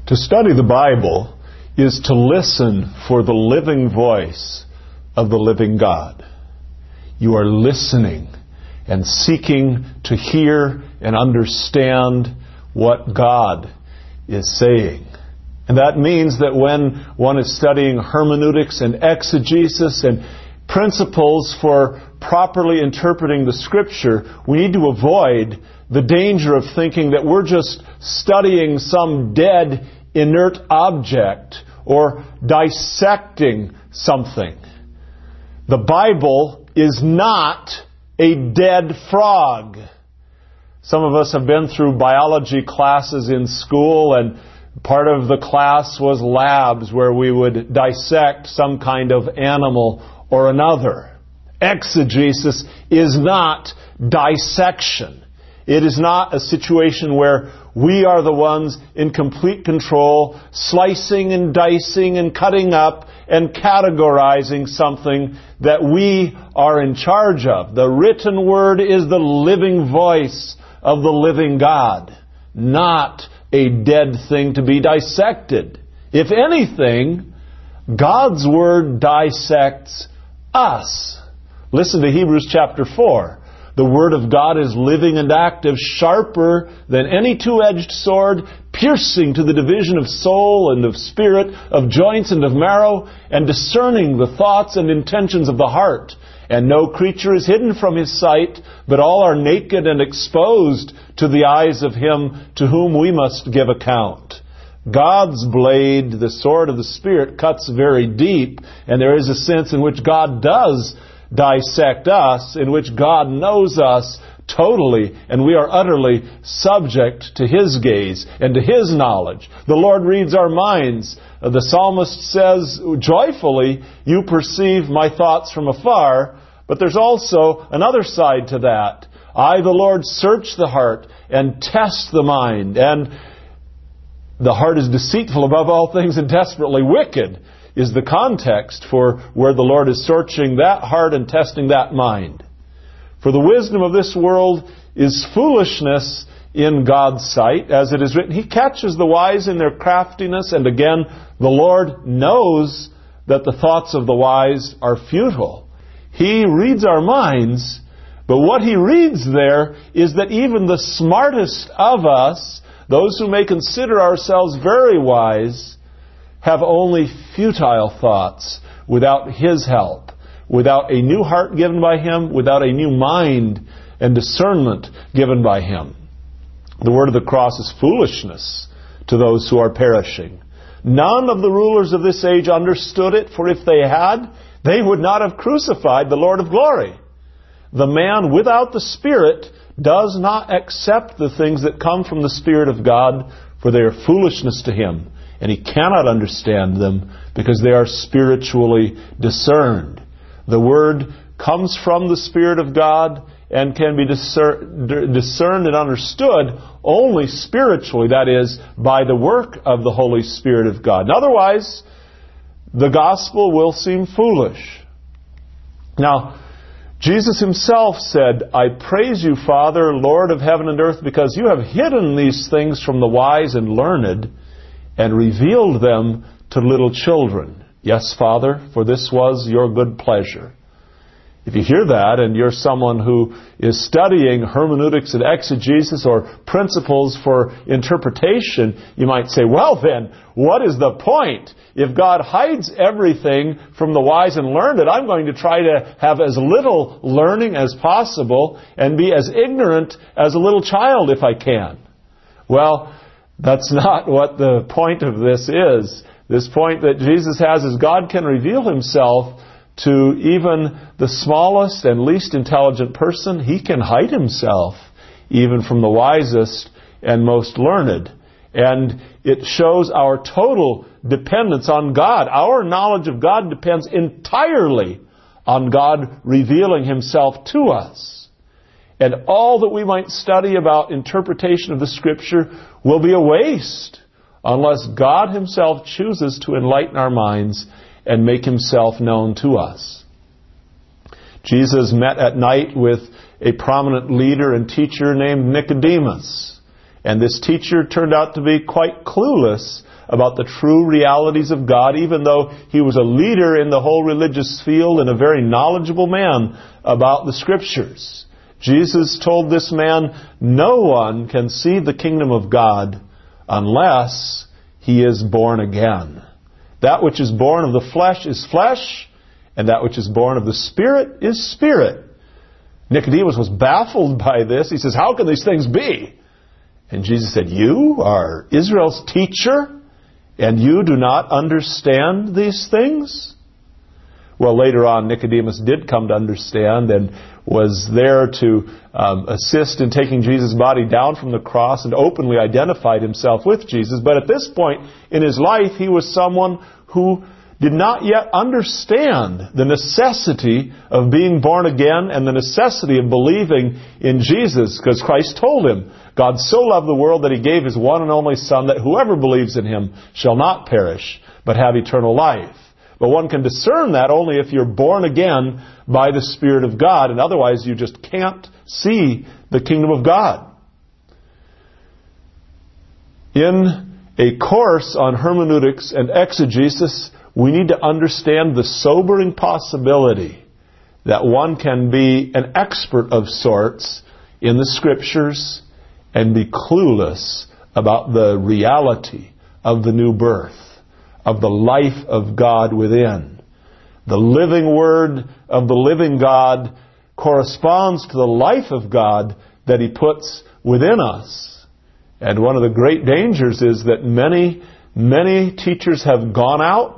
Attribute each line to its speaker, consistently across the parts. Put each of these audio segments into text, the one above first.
Speaker 1: To study the Bible is to listen for the living voice of the living God. You are listening and seeking to hear and understand what God is saying. And that means that when one is studying hermeneutics and exegesis and principles for properly interpreting the Scripture, we need to avoid the danger of thinking that we're just studying some dead, inert object or dissecting something. The Bible is not a dead frog. Some of us have been through biology classes in school, and part of the class was labs where we would dissect some kind of animal or another. Exegesis is not dissection. It is not a situation where we are the ones in complete control, slicing and dicing and cutting up and categorizing something that we are in charge of. The written word is the living voice of the living God, not a dead thing to be dissected. If anything, God's word dissects us. Listen to Hebrews chapter 4. The Word of God is living and active, sharper than any two-edged sword, piercing to the division of soul and of spirit, of joints and of marrow, and discerning the thoughts and intentions of the heart. And no creature is hidden from His sight, but all are naked and exposed to the eyes of Him to whom we must give account. God's blade, the sword of the Spirit, cuts very deep, and there is a sense in which God does dissect us, in which God knows us totally, and we are utterly subject to His gaze and to His knowledge. The Lord reads our minds. The psalmist says joyfully, "You perceive my thoughts from afar," but there's also another side to that. "I, the Lord, search the heart and test the mind," and the heart is deceitful above all things and desperately wicked, is the context for where the Lord is searching that heart and testing that mind. For the wisdom of this world is foolishness in God's sight, as it is written, He catches the wise in their craftiness, and again, the Lord knows that the thoughts of the wise are futile. He reads our minds, but what He reads there is that even the smartest of us, those who may consider ourselves very wise, have only futile thoughts without His help, without a new heart given by Him, without a new mind and discernment given by Him. The word of the cross is foolishness to those who are perishing. None of the rulers of this age understood it, for if they had, they would not have crucified the Lord of glory. The man without the Spirit does not accept the things that come from the Spirit of God, for they are foolishness to him, and he cannot understand them because they are spiritually discerned. The Word comes from the Spirit of God and can be discerned and understood only spiritually, that is, by the work of the Holy Spirit of God. And otherwise, the gospel will seem foolish. Now, Jesus Himself said, "I praise you, Father, Lord of heaven and earth, because you have hidden these things from the wise and learned and revealed them to little children. Yes, Father, for this was your good pleasure." If you hear that and you're someone who is studying hermeneutics and exegesis or principles for interpretation, you might say, well then, what is the point? If God hides everything from the wise and learned, I'm going to try to have as little learning as possible and be as ignorant as a little child if I can. Well, that's not what the point of this is. This point that Jesus has is God can reveal Himself to even the smallest and least intelligent person. He can hide Himself even from the wisest and most learned. And it shows our total dependence on God. Our knowledge of God depends entirely on God revealing Himself to us. And all that we might study about interpretation of the Scripture will be a waste unless God Himself chooses to enlighten our minds and make Himself known to us. Jesus met at night with a prominent leader and teacher named Nicodemus. And this teacher turned out to be quite clueless about the true realities of God, even though he was a leader in the whole religious field and a very knowledgeable man about the Scriptures. Jesus told this man, no one can see the kingdom of God unless he is born again. That which is born of the flesh is flesh, and that which is born of the Spirit is spirit. Nicodemus was baffled by this. He says, how can these things be? And Jesus said, you are Israel's teacher, and you do not understand these things? Well, later on, Nicodemus did come to understand and was there to assist in taking Jesus' body down from the cross and openly identified himself with Jesus. But at this point in his life, he was someone who did not yet understand the necessity of being born again and the necessity of believing in Jesus, because Christ told him, God so loved the world that he gave his one and only Son, that whoever believes in him shall not perish, but have eternal life. But one can discern that only if you're born again by the Spirit of God, and otherwise you just can't see the kingdom of God. In a course on hermeneutics and exegesis, we need to understand the sobering possibility that one can be an expert of sorts in the Scriptures and be clueless about the reality of the new birth, of the life of God within. The living Word of the living God corresponds to the life of God that He puts within us. And one of the great dangers is that many teachers have gone out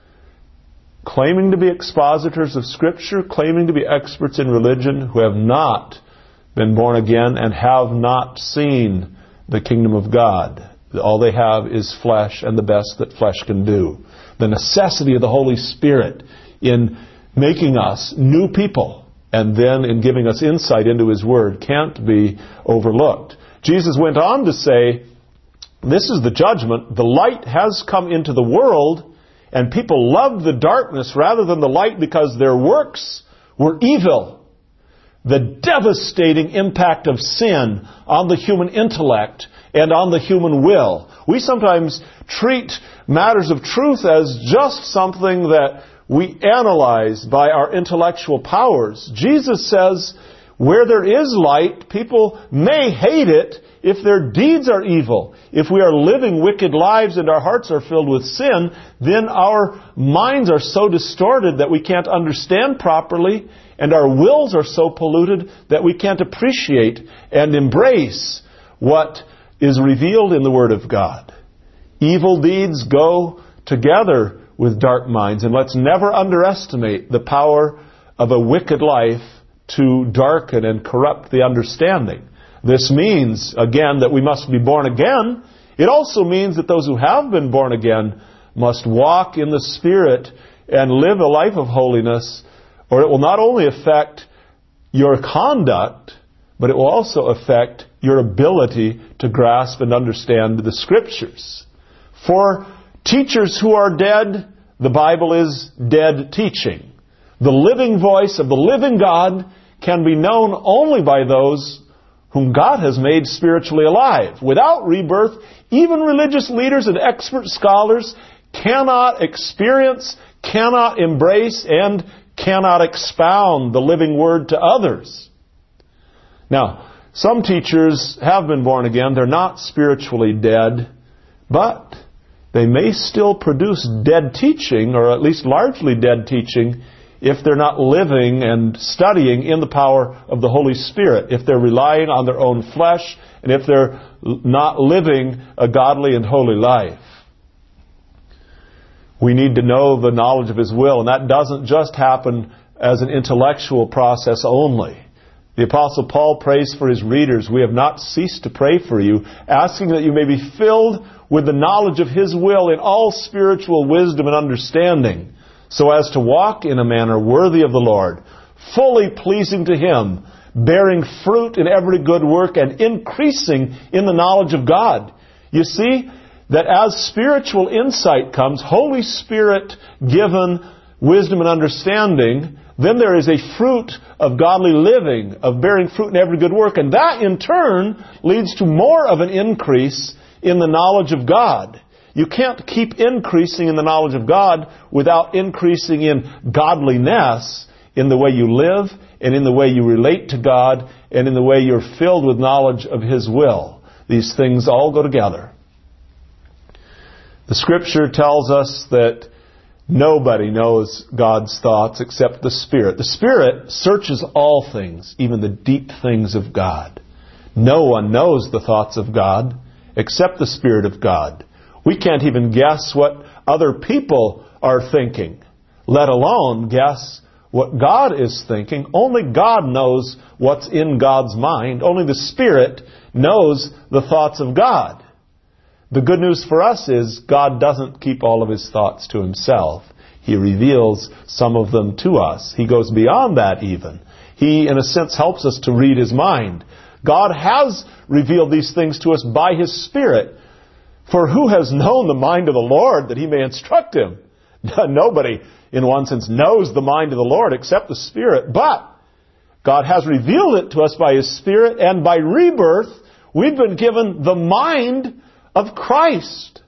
Speaker 1: claiming to be expositors of Scripture, claiming to be experts in religion, who have not been born again and have not seen the kingdom of God. All they have is flesh and the best that flesh can do. The necessity of the Holy Spirit in making us new people and then in giving us insight into His Word can't be overlooked. Jesus went on to say, this is the judgment. The light has come into the world, and people loved the darkness rather than the light because their works were evil. The devastating impact of sin on the human intellect and on the human will. We sometimes treat matters of truth as just something that we analyze by our intellectual powers. Jesus says, where there is light, people may hate it if their deeds are evil. If we are living wicked lives and our hearts are filled with sin, then our minds are so distorted that we can't understand properly, and our wills are so polluted that we can't appreciate and embrace what is revealed in the Word of God. Evil deeds go together with dark minds, and let's never underestimate the power of a wicked life to darken and corrupt the understanding. This means, again, that we must be born again. It also means that those who have been born again must walk in the Spirit and live a life of holiness, or it will not only affect your conduct, but it will also affect your ability to grasp and understand the Scriptures. For teachers who are dead, the Bible is dead teaching. The living voice of the living God can be known only by those whom God has made spiritually alive. Without rebirth, even religious leaders and expert scholars cannot experience, cannot embrace, and cannot expound the living Word to others. Now, some teachers have been born again. They're not spiritually dead, but they may still produce dead teaching, or at least largely dead teaching, if they're not living and studying in the power of the Holy Spirit, if they're relying on their own flesh, and if they're not living a godly and holy life. We need to know the knowledge of His will, and that doesn't just happen as an intellectual process only. The Apostle Paul prays for his readers, we have not ceased to pray for you, asking that you may be filled with the knowledge of His will in all spiritual wisdom and understanding, so as to walk in a manner worthy of the Lord, fully pleasing to Him, bearing fruit in every good work and increasing in the knowledge of God. You see that as spiritual insight comes, Holy Spirit given wisdom and understanding, then there is a fruit of godly living, of bearing fruit in every good work. And that in turn leads to more of an increase in the knowledge of God. You can't keep increasing in the knowledge of God without increasing in godliness in the way you live and in the way you relate to God and in the way you're filled with knowledge of His will. These things all go together. The Scripture tells us that nobody knows God's thoughts except the Spirit. The Spirit searches all things, even the deep things of God. No one knows the thoughts of God except the Spirit of God. We can't even guess what other people are thinking, let alone guess what God is thinking. Only God knows what's in God's mind. Only the Spirit knows the thoughts of God. The good news for us is God doesn't keep all of His thoughts to Himself. He reveals some of them to us. He goes beyond that even. He, in a sense, helps us to read His mind. God has revealed these things to us by His Spirit. For who has known the mind of the Lord that He may instruct him? Nobody, in one sense, knows the mind of the Lord except the Spirit. But God has revealed it to us by His Spirit, and by rebirth, we've been given the mind of Christ.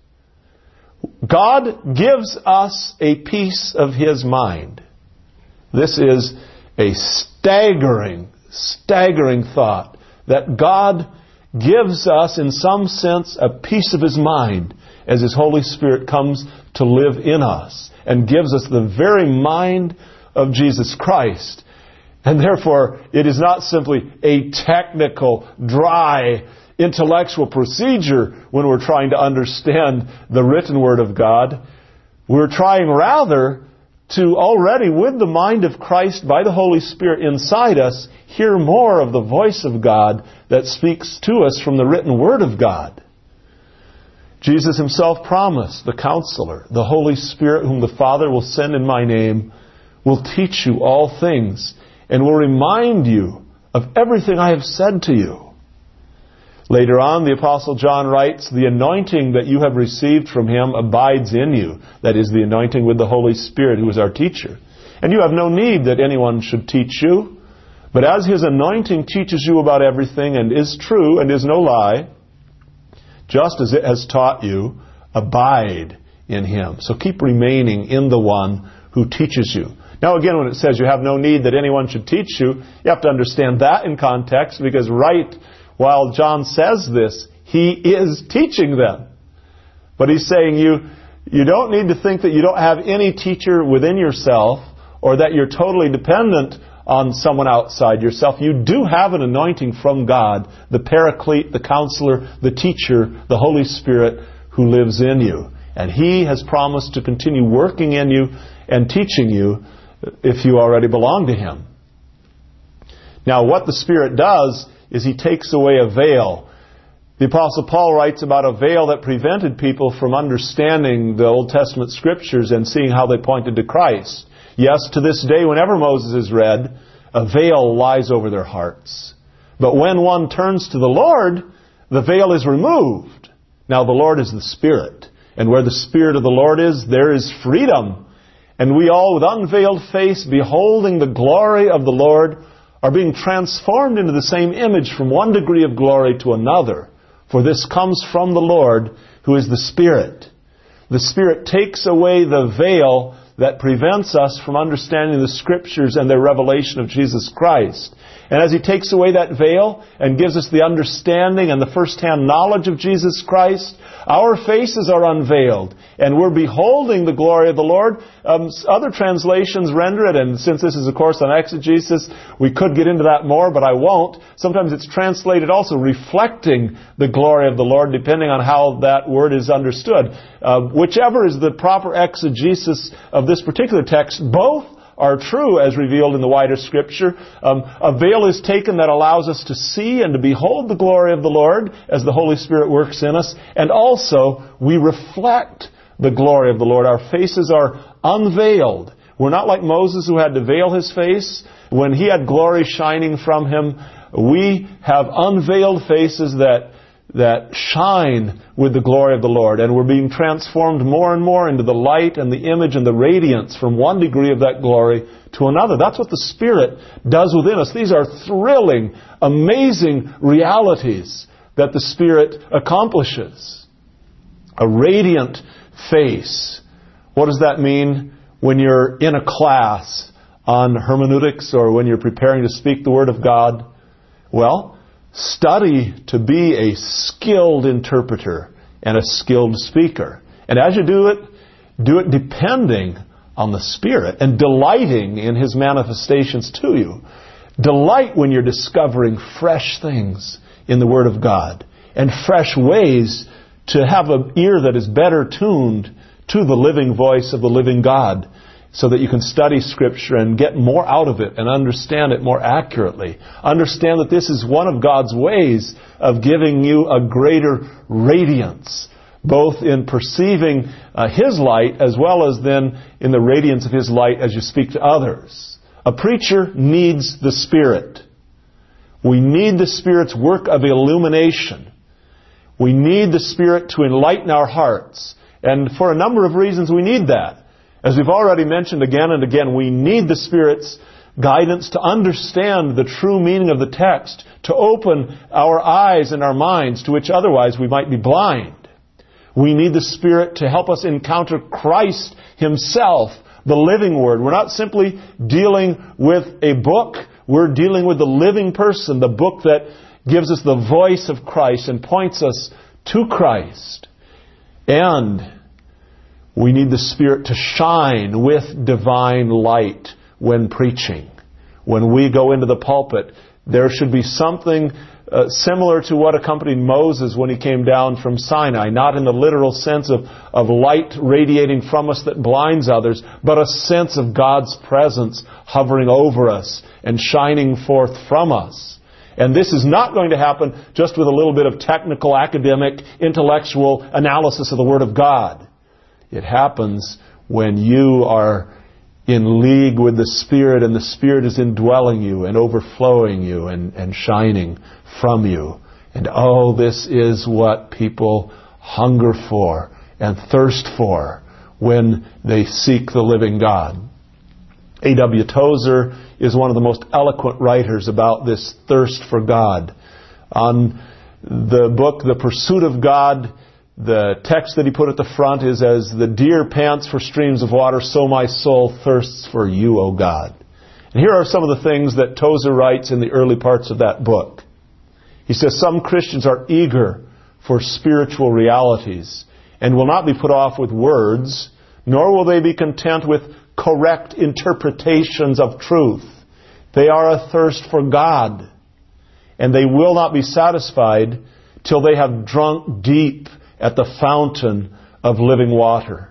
Speaker 1: God gives us a piece of His mind. This is a staggering thought, that God gives us, in some sense, a piece of His mind as His Holy Spirit comes to live in us and gives us the very mind of Jesus Christ. And therefore, it is not simply a technical, dry, intellectual procedure when we're trying to understand the written Word of God. We're trying rather to already, with the mind of Christ by the Holy Spirit inside us, hear more of the voice of God that speaks to us from the written Word of God. Jesus Himself promised, the Counselor, the Holy Spirit whom the Father will send in my name, will teach you all things and will remind you of everything I have said to you. Later on, the Apostle John writes, the anointing that you have received from Him abides in you. That is, the anointing with the Holy Spirit, who is our teacher. And you have no need that anyone should teach you. But as His anointing teaches you about everything and is true and is no lie, just as it has taught you, abide in Him. So keep remaining in the one who teaches you. Now again, when it says you have no need that anyone should teach you, you have to understand that in context, because right while John says this, he is teaching them. But he's saying you don't need to think that you don't have any teacher within yourself, or that you're totally dependent on someone outside yourself. You do have an anointing from God, the Paraclete, the Counselor, the Teacher, the Holy Spirit who lives in you. And He has promised to continue working in you and teaching you if you already belong to Him. Now, what the Spirit does is He takes away a veil. The Apostle Paul writes about a veil that prevented people from understanding the Old Testament Scriptures and seeing how they pointed to Christ. Yes, to this day, whenever Moses is read, a veil lies over their hearts. But when one turns to the Lord, the veil is removed. Now, the Lord is the Spirit. And where the Spirit of the Lord is, there is freedom. And we all, with unveiled face, beholding the glory of the Lord, are being transformed into the same image from one degree of glory to another. For this comes from the Lord, who is the Spirit. The Spirit takes away the veil that prevents us from understanding the Scriptures and their revelation of Jesus Christ. And as He takes away that veil and gives us the understanding and the first-hand knowledge of Jesus Christ, our faces are unveiled, and we're beholding the glory of the Lord. Other translations render it, and since this is a course on exegesis, we could get into that more, but I won't. Sometimes it's translated also reflecting the glory of the Lord, depending on how that word is understood. Whichever is the proper exegesis of this particular text, both are true as revealed in the wider Scripture. A veil is taken that allows us to see and to behold the glory of the Lord as the Holy Spirit works in us. And also, we reflect the glory of the Lord. Our faces are unveiled. We're not like Moses, who had to veil his face. When he had glory shining from him, we have unveiled faces that that shine with the glory of the Lord. And we're being transformed more and more into the light and the image and the radiance from one degree of that glory to another. That's what the Spirit does within us. These are thrilling, amazing realities that the Spirit accomplishes. A radiant face. What does that mean when you're in a class on hermeneutics or when you're preparing to speak the Word of God? Well, study to be a skilled interpreter and a skilled speaker. And as you do it depending on the Spirit and delighting in His manifestations to you. Delight when you're discovering fresh things in the Word of God and fresh ways to have an ear that is better tuned to the living voice of the living God, so that you can study Scripture and get more out of it and understand it more accurately. Understand that this is one of God's ways of giving you a greater radiance, both in perceiving His light as well as then in the radiance of His light as you speak to others. A preacher needs the Spirit. We need the Spirit's work of illumination. We need the Spirit to enlighten our hearts. And for a number of reasons we need that. As we've already mentioned again and again, we need the Spirit's guidance to understand the true meaning of the text, to open our eyes and our minds to which otherwise we might be blind. We need the Spirit to help us encounter Christ Himself, the living Word. We're not simply dealing with a book, we're dealing with the living person, the book that gives us the voice of Christ and points us to Christ. And we need the Spirit to shine with divine light when preaching. When we go into the pulpit, there should be something similar to what accompanied Moses when he came down from Sinai. Not in the literal sense of light radiating from us that blinds others, but a sense of God's presence hovering over us and shining forth from us. And this is not going to happen just with a little bit of technical, academic, intellectual analysis of the Word of God. It happens when you are in league with the Spirit and the Spirit is indwelling you and overflowing you and shining from you. And oh, this is what people hunger for and thirst for when they seek the living God. A.W. Tozer is one of the most eloquent writers about this thirst for God. On the book, The Pursuit of God, the text that he put at the front is, "As the deer pants for streams of water, so my soul thirsts for you, O God." And here are some of the things that Tozer writes in the early parts of that book. He says, "Some Christians are eager for spiritual realities and will not be put off with words, nor will they be content with correct interpretations of truth. They are athirst for God, and they will not be satisfied till they have drunk deep at the fountain of living water."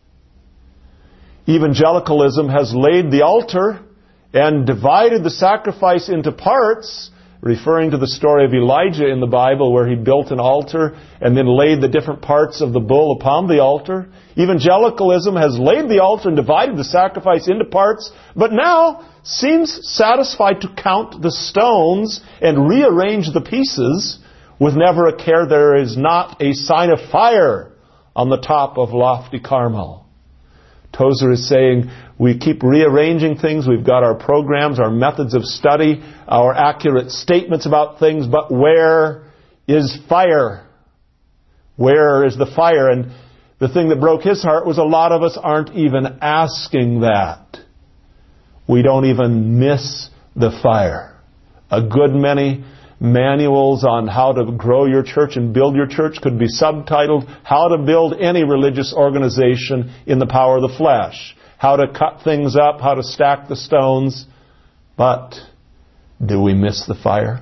Speaker 1: Evangelicalism has laid the altar and divided the sacrifice into parts, referring to the story of Elijah in the Bible where he built an altar and then laid the different parts of the bull upon the altar. Evangelicalism has laid the altar and divided the sacrifice into parts, but now seems satisfied to count the stones and rearrange the pieces with never a care there is not a sign of fire on the top of lofty Carmel. Tozer is saying we keep rearranging things. We've got our programs, our methods of study, our accurate statements about things, but where is fire? Where is the fire? And the thing that broke his heart was a lot of us aren't even asking that. We don't even miss the fire. A good many manuals on how to grow your church and build your church could be subtitled, "How to Build Any Religious Organization in the Power of the Flesh." How to cut things up, how to stack the stones. But do we miss the fire?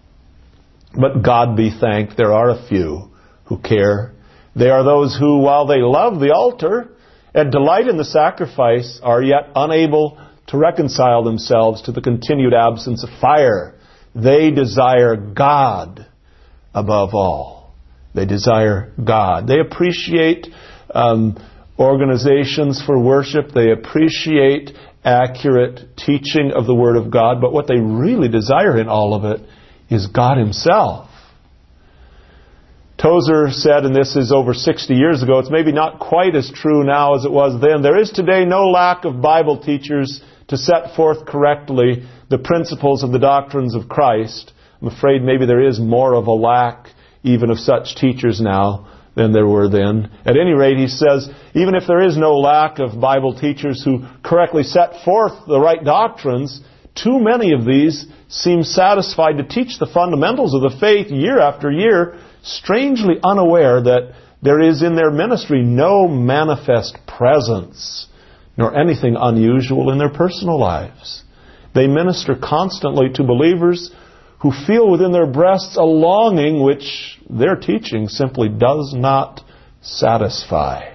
Speaker 1: But God be thanked, there are a few who care. They are those who, while they love the altar and delight in the sacrifice, are yet unable to reconcile themselves to the continued absence of fire. They desire God above all. They desire God. They appreciate organizations for worship. They appreciate accurate teaching of the Word of God. But what they really desire in all of it is God Himself. Tozer said, and this is over 60 years ago, it's maybe not quite as true now as it was then, there is today no lack of Bible teachers to set forth correctly the principles of the doctrines of Christ. I'm afraid maybe there is more of a lack even of such teachers now than there were then. At any rate, he says, even if there is no lack of Bible teachers who correctly set forth the right doctrines, too many of these seem satisfied to teach the fundamentals of the faith year after year, strangely unaware that there is in their ministry no manifest presence, nor anything unusual in their personal lives. They minister constantly to believers who feel within their breasts a longing which their teaching simply does not satisfy.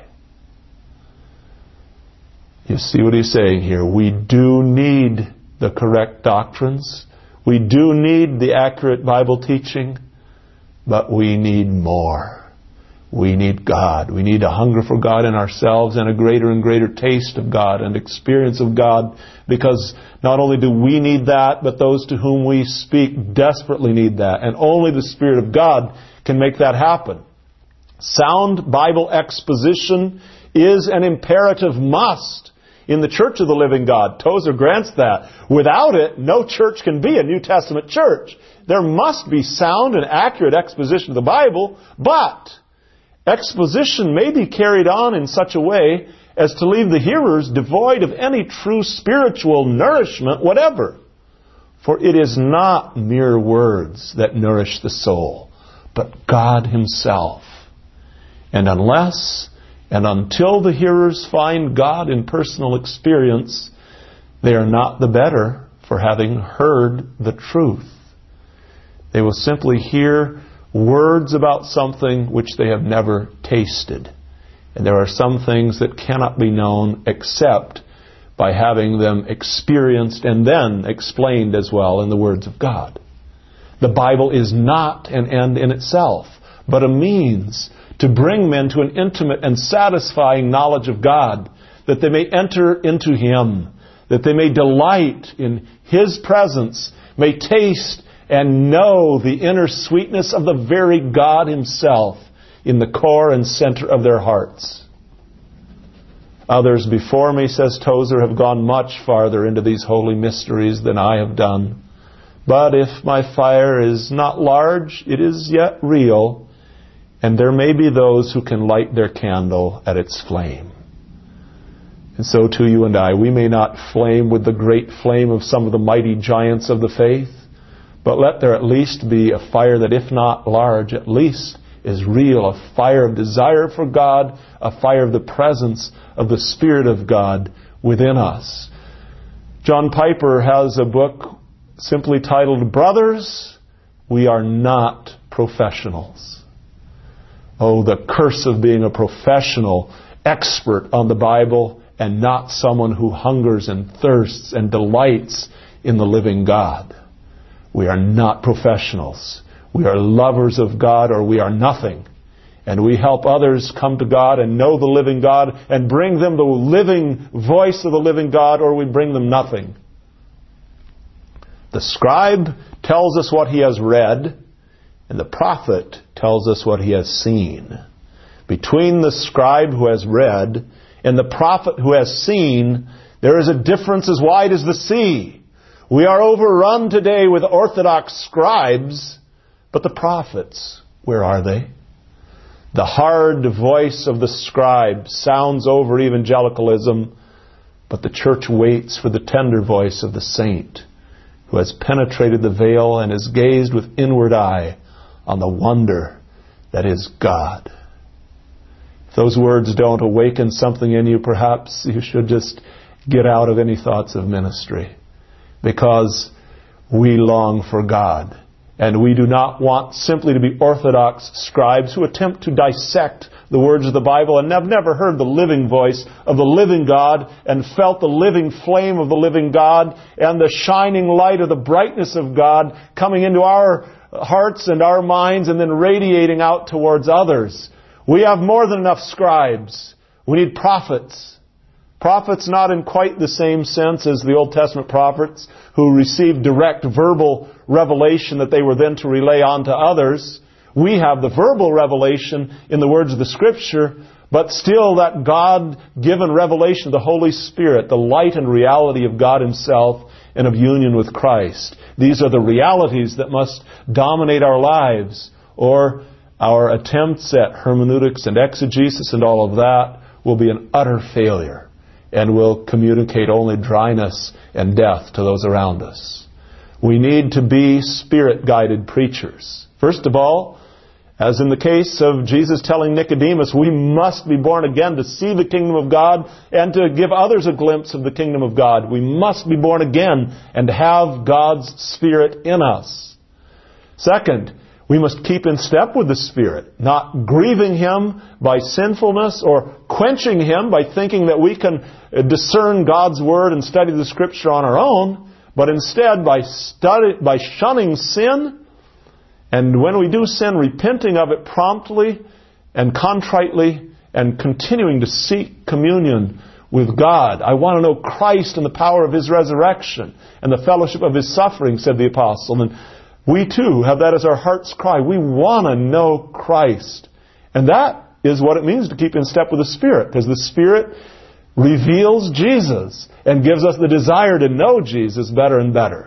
Speaker 1: You see what he's saying here? We do need the correct doctrines. We do need the accurate Bible teaching. But we need more. We need God. We need a hunger for God in ourselves and a greater and greater taste of God and experience of God, because not only do we need that, but those to whom we speak desperately need that. And only the Spirit of God can make that happen. Sound Bible exposition is an imperative must in the Church of the Living God. Tozer grants that. Without it, no church can be a New Testament church. There must be sound and accurate exposition of the Bible, but exposition may be carried on in such a way as to leave the hearers devoid of any true spiritual nourishment whatever. For it is not mere words that nourish the soul, but God Himself. And unless and until the hearers find God in personal experience, they are not the better for having heard the truth. They will simply hear words about something which they have never tasted. And there are some things that cannot be known except by having them experienced and then explained as well in the words of God. The Bible is not an end in itself, but a means to bring men to an intimate and satisfying knowledge of God, that they may enter into Him, that they may delight in His presence, may taste and know the inner sweetness of the very God Himself in the core and center of their hearts. Others before me, says Tozer, have gone much farther into these holy mysteries than I have done. But if my fire is not large, it is yet real, and there may be those who can light their candle at its flame. And so too you and I, we may not flame with the great flame of some of the mighty giants of the faith, but let there at least be a fire that, if not large, at least is real, a fire of desire for God, a fire of the presence of the Spirit of God within us. John Piper has a book simply titled, Brothers, We Are Not Professionals. Oh, the curse of being a professional expert on the Bible and not someone who hungers and thirsts and delights in the living God. We are not professionals. We are lovers of God, or we are nothing. And we help others come to God and know the living God and bring them the living voice of the living God, or we bring them nothing. The scribe tells us what he has read, and the prophet tells us what he has seen. Between the scribe who has read and the prophet who has seen, there is a difference as wide as the sea. We are overrun today with orthodox scribes, but the prophets, where are they? The hard voice of the scribe sounds over evangelicalism, but the church waits for the tender voice of the saint who has penetrated the veil and has gazed with inward eye on the wonder that is God. If those words don't awaken something in you, perhaps you should just get out of any thoughts of ministry, because we long for God. And we do not want simply to be orthodox scribes who attempt to dissect the words of the Bible and have never heard the living voice of the living God and felt the living flame of the living God and the shining light of the brightness of God coming into our hearts and our minds and then radiating out towards others. We have more than enough scribes. We need prophets. Prophets not in quite the same sense as the Old Testament prophets who received direct verbal revelation that they were then to relay on to others. We have the verbal revelation in the words of the Scripture, but still that God-given revelation of the Holy Spirit, the light and reality of God Himself and of union with Christ. These are the realities that must dominate our lives, or our attempts at hermeneutics and exegesis and all of that will be an utter failure and will communicate only dryness and death to those around us. We need to be Spirit-guided preachers. First of all, as in the case of Jesus telling Nicodemus, we must be born again to see the kingdom of God and to give others a glimpse of the kingdom of God. We must be born again and have God's Spirit in us. Second, we must keep in step with the Spirit, not grieving Him by sinfulness or quenching Him by thinking that we can discern God's Word and study the Scripture on our own, but instead by shunning sin, and when we do sin, repenting of it promptly and contritely and continuing to seek communion with God. I want to know Christ and the power of His resurrection and the fellowship of His suffering, said the apostle. And we too have that as our heart's cry. We want to know Christ. And that is what it means to keep in step with the Spirit, because the Spirit reveals Jesus and gives us the desire to know Jesus better and better.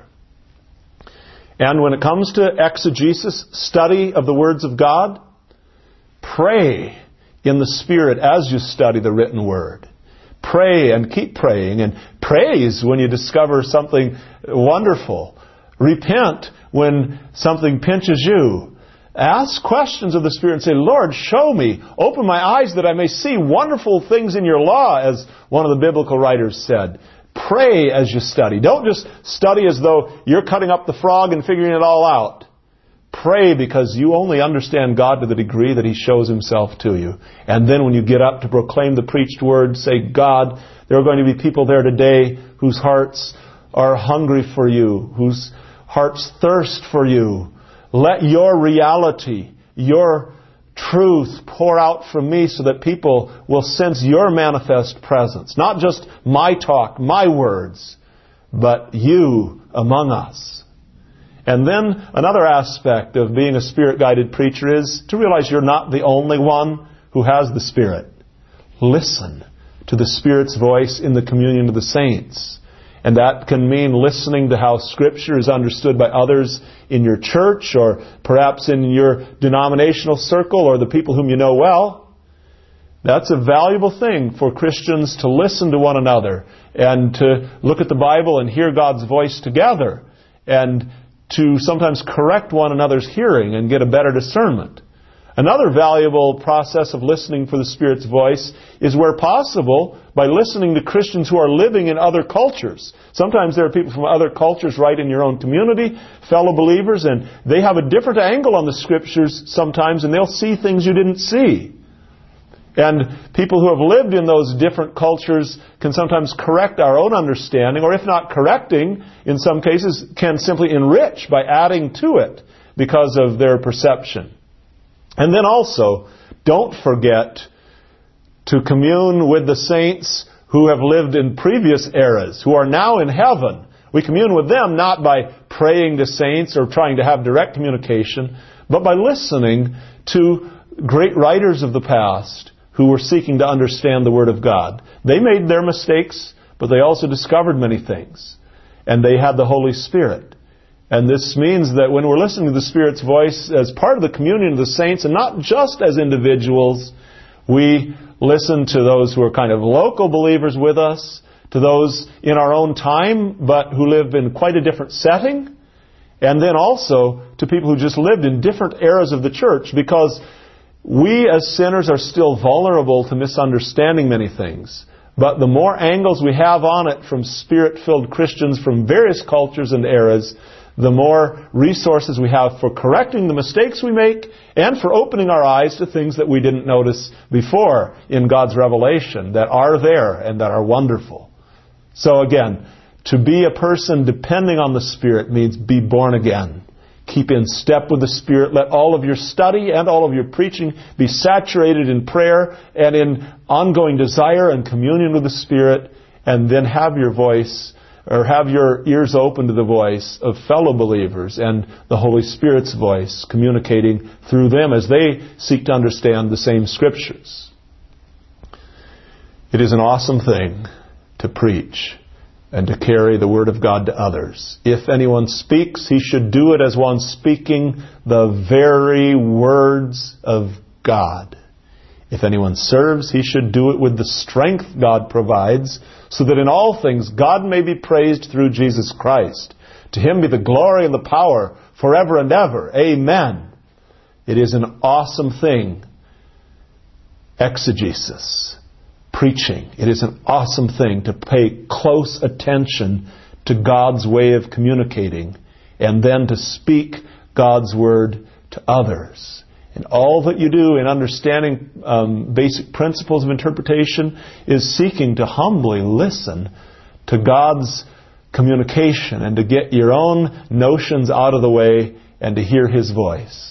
Speaker 1: And when it comes to exegesis, study of the words of God, pray in the Spirit as you study the written Word. Pray and keep praying, and praise when you discover something wonderful. Repent when something pinches you. Ask questions of the Spirit and say, Lord, show me. Open my eyes that I may see wonderful things in your law, as one of the biblical writers said. Pray as you study. Don't just study as though you're cutting up the frog and figuring it all out. Pray because you only understand God to the degree that He shows Himself to you. And then when you get up to proclaim the preached word, say, God, there are going to be people there today whose hearts are hungry for you, whose hearts thirst for you. Let your reality, your truth pour out from me so that people will sense your manifest presence. Not just my talk, my words, but you among us. And then another aspect of being a Spirit-guided preacher is to realize you're not the only one who has the Spirit. Listen to the Spirit's voice in the communion of the saints. And that can mean listening to how Scripture is understood by others in your church, or perhaps in your denominational circle, or the people whom you know well. That's a valuable thing for Christians to listen to one another and to look at the Bible and hear God's voice together, and to sometimes correct one another's hearing and get a better discernment. Another valuable process of listening for the Spirit's voice is, where possible, by listening to Christians who are living in other cultures. Sometimes there are people from other cultures right in your own community, fellow believers, and they have a different angle on the Scriptures sometimes, and they'll see things you didn't see. And people who have lived in those different cultures can sometimes correct our own understanding, or if not correcting, in some cases can simply enrich by adding to it because of their perception. And then also, don't forget to commune with the saints who have lived in previous eras, who are now in heaven. We commune with them not by praying to saints or trying to have direct communication, but by listening to great writers of the past who were seeking to understand the Word of God. They made their mistakes, but they also discovered many things. And they had the Holy Spirit. And this means that when we're listening to the Spirit's voice as part of the communion of the saints, and not just as individuals, we listen to those who are kind of local believers with us, to those in our own time, but who live in quite a different setting, and then also to people who just lived in different eras of the church, because we as sinners are still vulnerable to misunderstanding many things. But the more angles we have on it from Spirit-filled Christians from various cultures and eras, the more resources we have for correcting the mistakes we make and for opening our eyes to things that we didn't notice before in God's revelation that are there and that are wonderful. So again, to be a person depending on the Spirit means be born again. Keep in step with the Spirit. Let all of your study and all of your preaching be saturated in prayer and in ongoing desire and communion with the Spirit, and then have your voice or have your ears open to the voice of fellow believers and the Holy Spirit's voice communicating through them as they seek to understand the same Scriptures. It is an awesome thing to preach and to carry the Word of God to others. If anyone speaks, he should do it as one speaking the very words of God. If anyone serves, he should do it with the strength God provides, so that in all things God may be praised through Jesus Christ. To Him be the glory and the power forever and ever. Amen. It is an awesome thing. Exegesis. Preaching. It is an awesome thing to pay close attention to God's way of communicating and then to speak God's Word to others. And all that you do in understanding basic principles of interpretation is seeking to humbly listen to God's communication and to get your own notions out of the way and to hear His voice.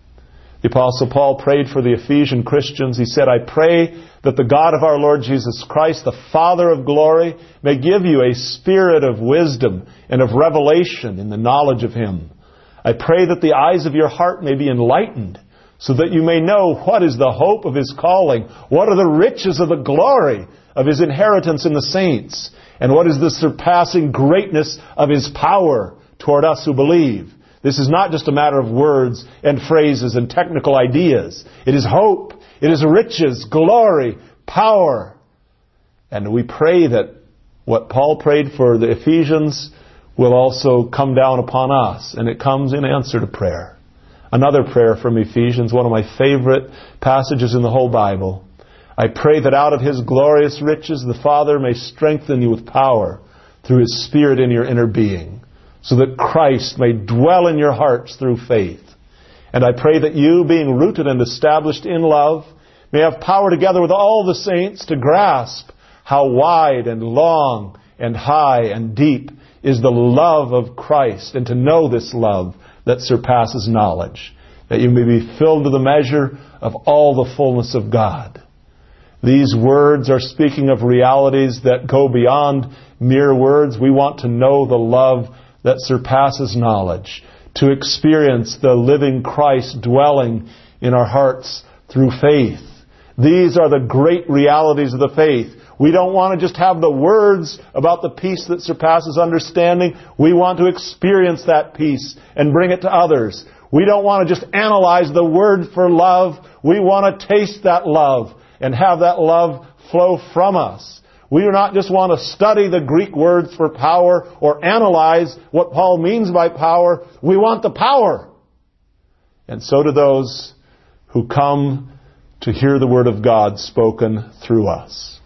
Speaker 1: The Apostle Paul prayed for the Ephesian Christians. He said, I pray that the God of our Lord Jesus Christ, the Father of glory, may give you a spirit of wisdom and of revelation in the knowledge of Him. I pray that the eyes of your heart may be enlightened, so that you may know what is the hope of His calling, what are the riches of the glory of His inheritance in the saints, and what is the surpassing greatness of His power toward us who believe. This is not just a matter of words and phrases and technical ideas. It is hope. It is riches, glory, power. And we pray that what Paul prayed for the Ephesians will also come down upon us. And it comes in answer to prayer. Another prayer from Ephesians, one of my favorite passages in the whole Bible. I pray that out of His glorious riches the Father may strengthen you with power through His Spirit in your inner being, so that Christ may dwell in your hearts through faith. And I pray that you, being rooted and established in love, may have power together with all the saints to grasp how wide and long and high and deep is the love of Christ, and to know this love that surpasses knowledge, that you may be filled to the measure of all the fullness of God. These words are speaking of realities that go beyond mere words. We want to know the love that surpasses knowledge, to experience the living Christ dwelling in our hearts through faith. These are the great realities of the faith. We don't want to just have the words about the peace that surpasses understanding. We want to experience that peace and bring it to others. We don't want to just analyze the word for love. We want to taste that love and have that love flow from us. We do not just want to study the Greek words for power or analyze what Paul means by power. We want the power. And so do those who come to hear the Word of God spoken through us.